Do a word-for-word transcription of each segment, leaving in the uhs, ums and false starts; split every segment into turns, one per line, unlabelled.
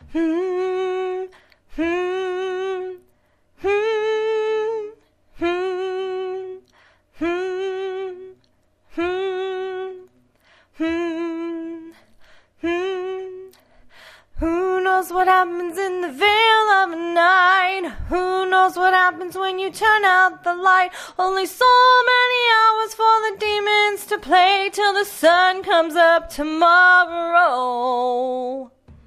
Hmm, hmm, hmm, hmm, hmm, hmm, hmm, hmm. Who knows what happens in the veil of a night? Who knows what happens when you turn out the light? Only so many hours for the demons to play till the sun comes up tomorrow.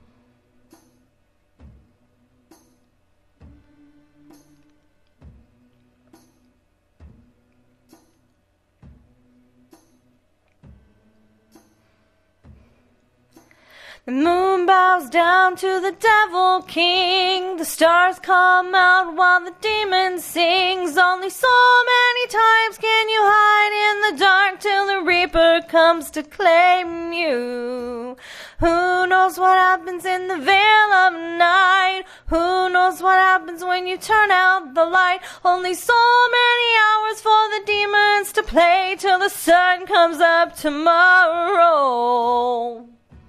The moon bows down to the devil king. The stars come out while the demon sings. Only so many times can you hide in the dark till the reaper comes to claim you. Who knows what happens in the veil of night? Who knows what happens when you turn out the light? Only so many hours for the demons to play till the sun comes up tomorrow.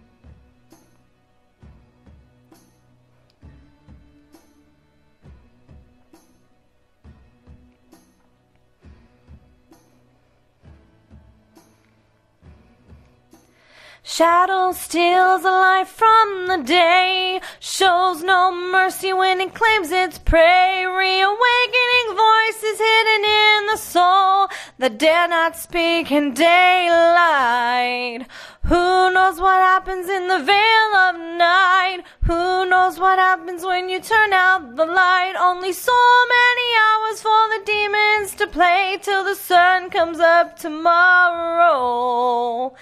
Shadow steals a life from the day, shows no mercy when it claims its prey. Reawakening voices hidden in the soul that dare not speak in daylight. Who knows what happens in the veil of night? Who knows what happens when you turn out the light? Only so many hours for the demons to play till the sun comes up tomorrow.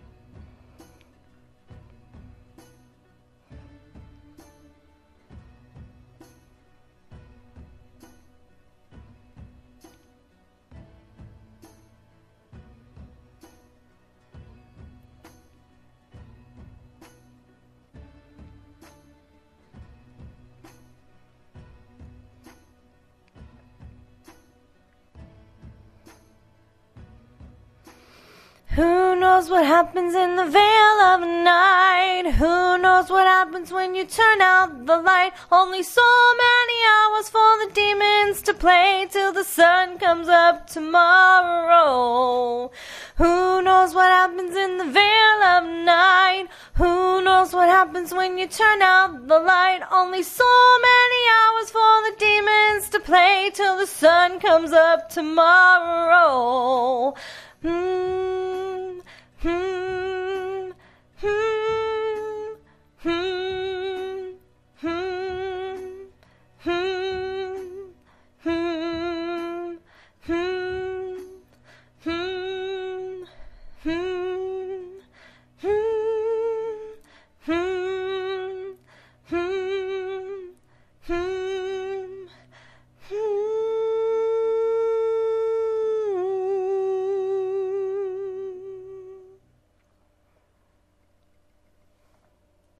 Who knows what happens in the veil of night? Who knows what happens when you turn out the light? Only so many hours for the demons to play till the sun comes up tomorrow. Who knows what happens in the veil of night? Who knows what happens when you turn out the light? Only so many hours for the demons to play till the sun comes up tomorrow. Hmm. Hmm.